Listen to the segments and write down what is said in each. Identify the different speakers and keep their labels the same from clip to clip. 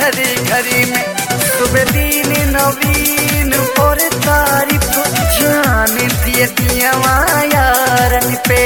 Speaker 1: घड़ी घड़ी में। सुबह दिन नवीन और तारीफ जान दिए दिया यारन पे।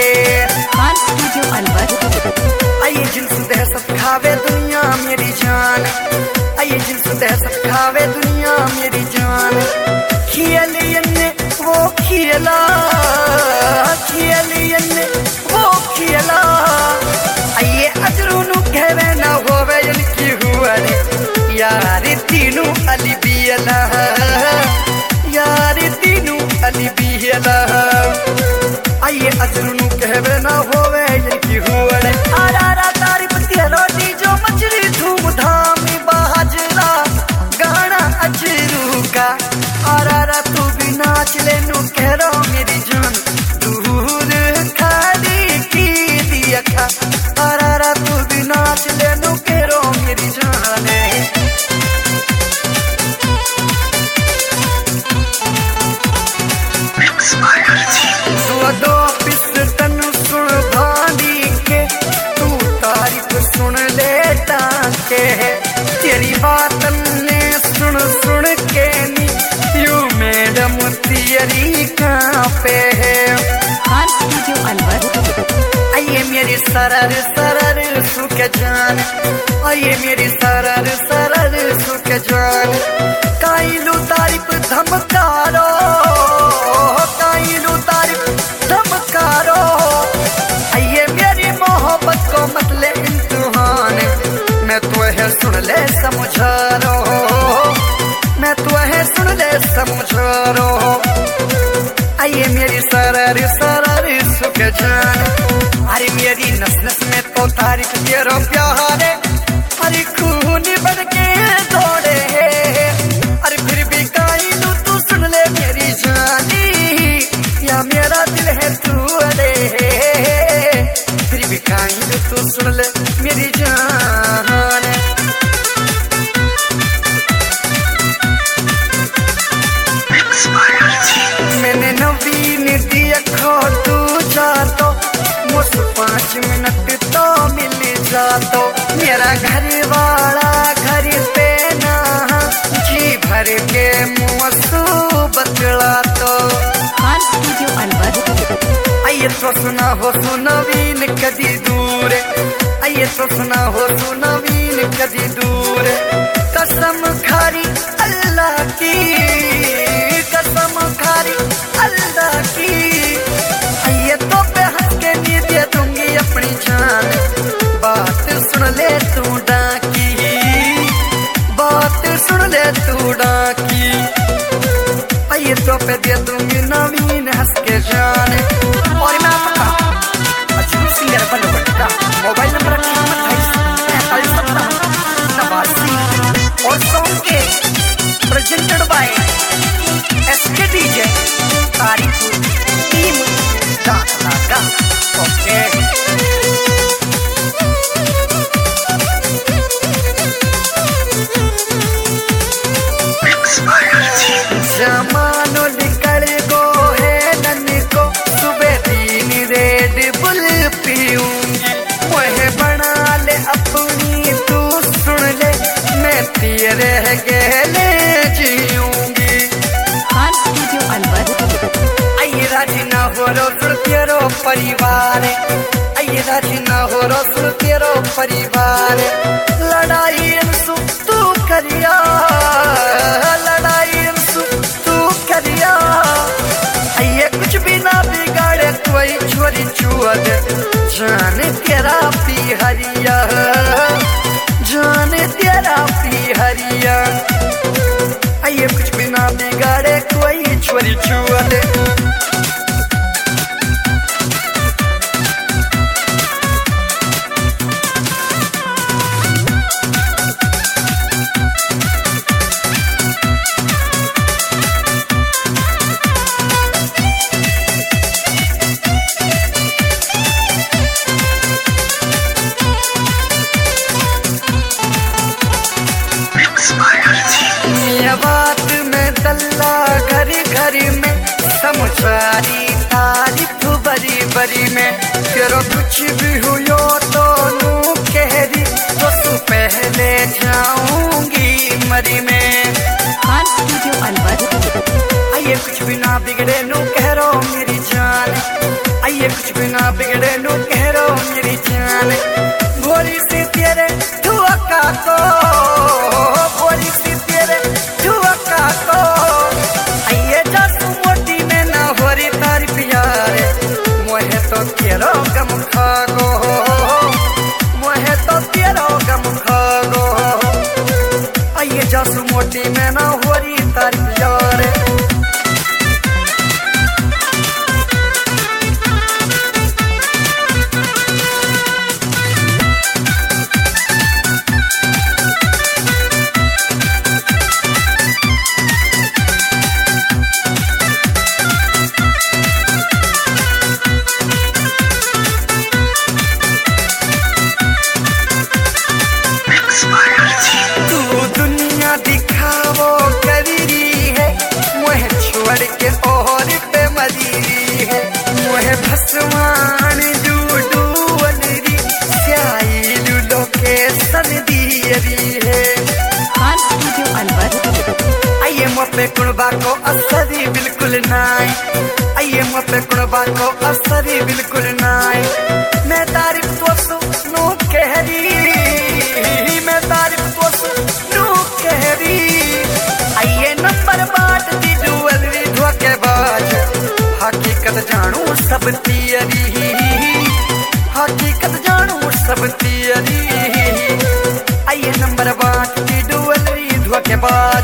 Speaker 1: आइए जिन्स दहशत खावे दुनिया मेरी जान, आइए जिन्स दहशत खावे दुनिया मेरी जान। खियलियन ने वो खियला, खियलियन ने वो खियला। आइए अजरूनु कहवे ना होवे इनकी हुआ रे यार तीनू अली बियला, यार तीनू अली बियला। आइए अजरूनु कहवे ना होवे इनकी हुआ रे। आरा तारीफ तेरो दी जो मछली धूमधाम बाजरा गाना अजरू का। आरा तू भी नाच ले नू कह रो मेरी जान, दूर खाली की दिया खा। आरा तू भी नाच ले नू कह रो मेरी जान। दो पिस्टन सुन भांडी के तू तारीफ सुन ले टाके। तेरी बात ने सुन सुन के नी यू मैडम तेरी कहाँ पे है। आइए मेरी सरर सरर सुख जान, आइए मेरी सरर सरर सुख जान। काइलू तारीफ धमकारो, काइलू तारीफ धमकारो। आइए मेरी मोहब्बत को मत ले इम्तिहान, मैं तुम्हें सुन ले समझा रो, मैं तुम्हें सुन ले समझा रो। आइए मेरी सरर सरर सुख जान। अरे मेरी नस नस में तो तारीफ तेरो प्यार है, अरे खून बढ़ के दौड़े। अरे फिर भी काइलू तू सुन ले मेरी जानी, या मेरा दिल है तू अरे। फिर भी काइलू तू सुन ले मेरी जान। मैंने नवीन दिया खो तू जातो, मुझसे 5 मिनट तो मिल जातो। मेरा घर वाला घर पे ना जी भर के मुँह बतला तो। आइए तो सुना हो सुनवीन कदी दूर, आइए तो सुना हो सुनवीन कदी दूर। कसम खारी अल्लाह की, कसम खारी अल्लाह की। आइए तो पे हंस के नी दे दूंगी अपनी जान। बात सुन ले तू डाकी, बात सुन ले तू डाकी। आइए तो पे दे दूंगी नवीन हंस के जान। और मैं आपका अजरू सिंगर बनो बेटा, मोबाइल नंबर 88 और सॉन्ग के प्रेजेंटेड बाय एसके डीजे तारीफ टीम दागा। ओके जमानो निकल गो है नन को, सुबह दिन रेड बुल पीऊंगी। वह बना ले अपनी तू सुन ले, मैं तेरे गहले जीऊंगी। आइए राजी ना हो रो सुन तेरो परिवार, आइए राजी ना हो रो सुन तेरो परिवार। लड़ाई सु तू करिया, लड़ाई सु तू करिया। आइए कुछ भी ना बिगाड़े कोई छोरी छुअद, जान तेरा पी हरिया, जान तेरा पी हरिया। आइए कुछ भी ना बिगाड़े कोई छोरी छुअद। बात में दल्ला घर घर में समझारी तारीफ बरी बरी में। तेरो कुछ भी हुयो तो नू कहरी, तो तू पहले जाऊंगी बिगड़े नू कह रो मेरी जान, आइए कुछ भी ना बिगड़े नू कह रो मेरी जान। भोली सी तेरे धुआका को, भोली सी तेरे धुआका को, आइए जासू मोटी में ना हो रही तारी प्यारे। मोहे तो तेरो गम खा गो, मोहे तो तेरो गम खा गो, आइए जासू मोटी में ना हो रही तारी प्यारे। भसवान डूडूवलरी स्याई लूलो के सनदीयरी है।
Speaker 2: खान स्टूडियो अलवर।
Speaker 1: आइए मोपे कुणबा को असरी बिल्कुल नाई, आइए मोपे कुणबा को असरी बिल्कुल नाई। मैं तारीफ तो सुनू कहरी, मैं तारीफ तो सुनू कहरी। आइए नंबर बाट दी डूवलरी धोखेबाज, हकीकत जानू सब तियरी, हकीकत जानू सब तियरी। आइए नंबर बाट की डुअलरी धोखेबाज।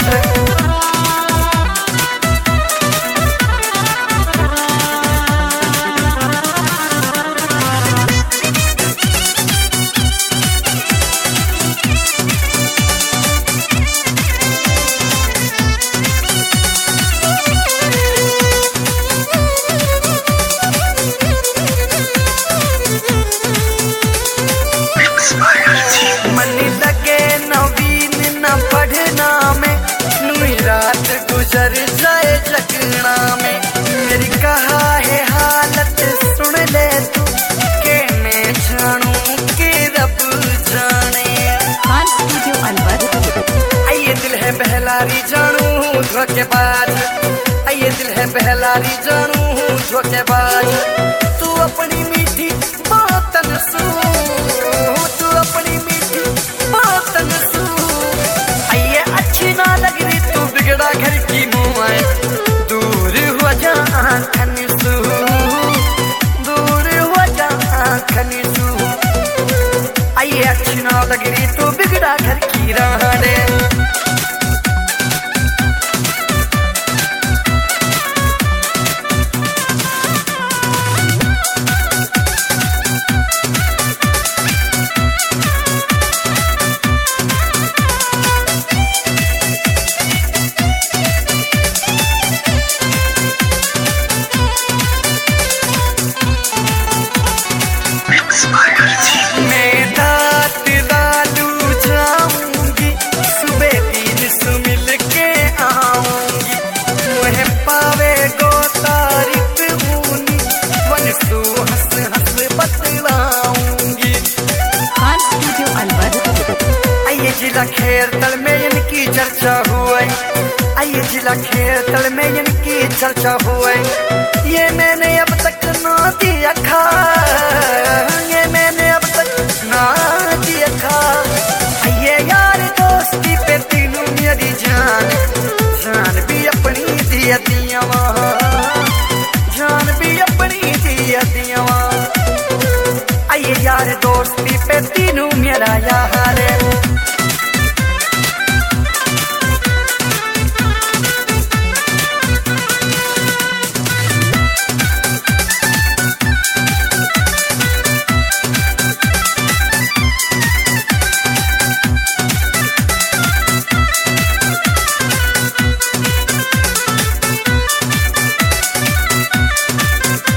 Speaker 1: मन लगे नवीन न पढ़ना में, नुई रात गुजर जाए जगना में। मेरी कहा है हालत सुन ले तू, के मैं जानू के रब जाने।
Speaker 2: खान स्टूडियो अलवर।
Speaker 1: आइए दिल है बहलारी जानू धोखेबाज, आइए दिल है बहलारी जानू धोखेबाज। तू अपनी मीठी बातन सू, तू अपनी मीठी बातन सू। आइए अच्छी ना लग रही तू बिगड़ा घर की मुआए, दूर हो जा आँखन सू, दूर हो जा आँखन सू। आइए अच्छी ना लग रही तू बिगड़ा घर की रहने। मैं दात डालू जाऊंगी, सुबह 300 मिल के आऊंगी। मुझे पावे गो तारीफ होनी, वन सू हंस हंस बतलाऊंगी।
Speaker 2: खान स्टूडियो अलवर।
Speaker 1: आइए जिला खेर तल में इनकी चर्चा हुए, आइए जिला खेर तल में इनकी चर्चा हुए। ये मैंने अब तक ना दिया खा, ये मैंने अब तक ना दिया खा। आइए यार दोस्ती पे तीनों मेरी जान, जान भी अपनी दिया दिया।